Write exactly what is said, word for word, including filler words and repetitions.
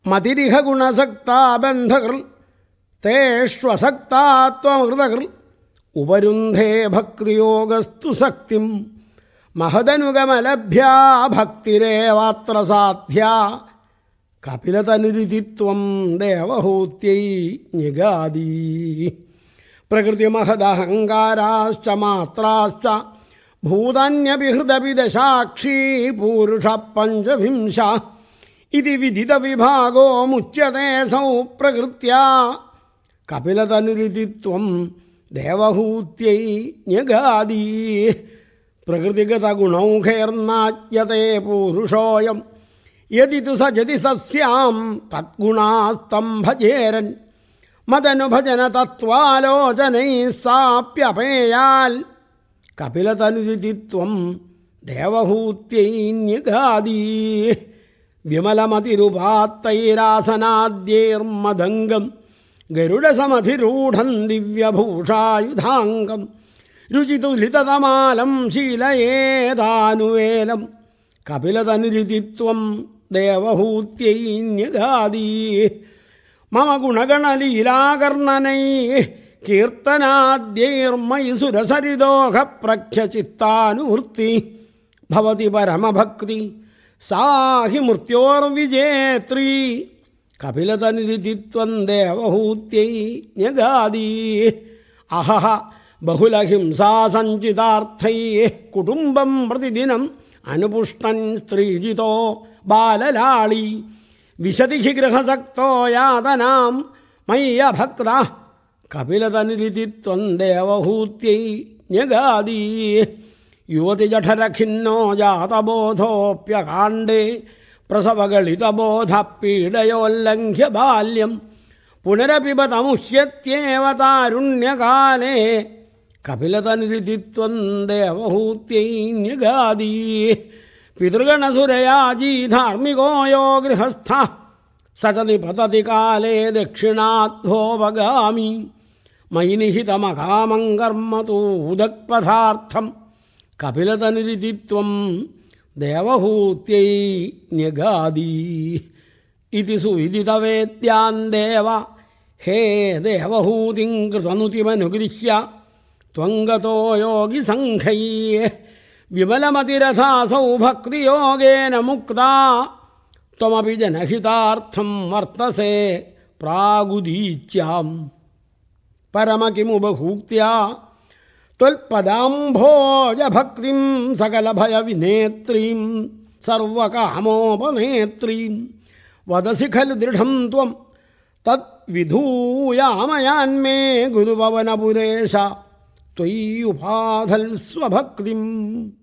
മതിരിഹ ഗുണസക്താ ബന്ധകൃൽ തേഷ്വസക്താത്വമൃതകൃൽ ഉപരുന്ധേ ഭക്തിയോഗസ്തു സക്തിം മഹദനുഗമലഭ്യാ ഭക്തിരേവാത്ര സാധ്യ കപിലതനുരിതിത്വം ദേവഹൂത്യൈ നിഗാദീ പ്രകൃതിമഹദഹങ്കാരാശ്ച മാത്രാശ്ച ഭൂതാന്യഭിഹൃദപി ദശാക്ഷീ പൂരുഷ പഞ്ചവിംശ ഇതി വിദിതവിഭാഗോ മുച്യത്തെ സൗ പ്രകൃത്യാ കപിലതനുരിതിത്വം ദേവഹൂത്യൈ ന്യഗാദീ പ്രകൃതിഗതഗുണൗഖൈർനാച്യത്തെ പൂരുഷോയം യദി തു സജതി സസ്യാം തദ്ഗുണാസ്തം ഭജേരൻ മദനുഭജന തത്വാലോചനൈ സാപ്യപേയാൽ കപിലതനുരിതിത്വം ദേവഹൂത്യൈ ന്യഗാദീ വിമലമതിരുപാത്തൈരാസനാദ്യൈർമദംഗം ഗരുഡസമധിരൂഢം ദിവ്യഭൂഷായുധാംഗം രുചിതുലിതതമാലം ശീലയേതാനുവേലം കപിലതനുരിതിത്വം ദേവഹൂത്യൈ ന്യഗാദീ മമ ഗുണഗണലീലാകർണനൈ കീർത്തനാദ്യൈർമയി സുരസരിദോഹ പ്രഖ്യചിത്താനുവൃത്തി ഭവതി പരമഭക്തി സാഹി മൃത്യോർവിജേത്രീ കപിലതനുരിതിത്വം ദേവഹൂത്യൈ ന്യഗാദീ അഹഹ ബഹുലഹിംസാസഞ്ചിതാർത്ഥൈ കുടുംബം പ്രതിദിനം അനുപുഷ്ടൻ സ്ത്രീജിതോ ബാലലാളി വിശതി ഹി ഗൃഹസക്തോ യാതനാം മയ്യഭക്ത കപിലതനുരിതിത്വം ദേവഹൂത്യൈ ന്യഗാദീ യുവതി ജഠരഖിന്നോ ജാതബോധോപ്യകാണ്ഡേ പ്രസവഗളിതബോധ പീഡയോല്ലംഘ്യ ബാല്യം പുനരപിബതമുഹ്യത്യേവ താരുണ്യകാലേ കപിലതനുരിതിത്വം ദേവഹൂത്യൈ ന്യഗാദീ പിതൃഗണസുരയാജീ ധാർമ്മികോ യോ ഗൃഹസ്ഥ സചതി പതതി കാലേ ദക്ഷിണാധ്വോപഗാമി മയി നിഹിതമകാമം കർമ്മ തൂദക്പഥാർത്ഥം കപിലതനുരിതിത്വം ദേവഹൂത്യൈ ന്യഗാദീ ഇതി സുവിദിതവേദ്യാൻ ദേവ ഹേ ദേവഹൂതിം കൃതനുതിമനുഗൃഹ്യ ത്വംഗതോ യോഗിസംഘൈ വിമലമതിരഥാസൗ ഭക്തിയോഗേന മുക്താ ത്വമപി ജനഹിതാർത്ഥം വർത്തസേ പ്രാഗുദീച്യാം പരമകിമുപഭൂക്ത്യാ ത്വൽപദാംഭോജഭക്തിം സകലഭയവിനേത്രീം സർവകാമോപനേത്രീം വദസി ഖലു ദൃഢം ത്വം തദ്വിധൂയാമയാന്മേ ഗുരുപവനപുരേശ ത്വയ്യുപാധൽ സ്വഭക്തിം.